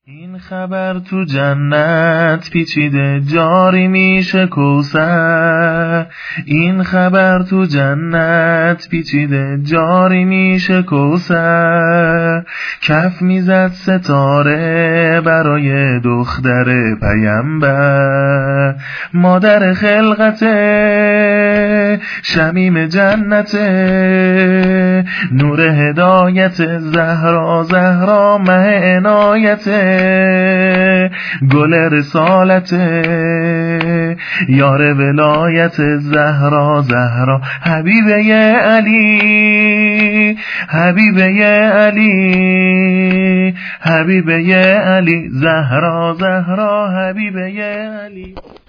این خبر تو جنت پیچیده جاری میشه کوثر. این خبر تو جنت پیچیده جاری میشه کوثر. کف میزد ستاره برای دختر پیامبر. مادر خلقت شمیم جنت، نور هدایت زهرا، زهرا مه عنایت، گل رسالت یار ولایت زهرا، زهرا حبیبه علی، حبیبه علی، حبیبه علی، زهرا، زهرا حبیبه علی.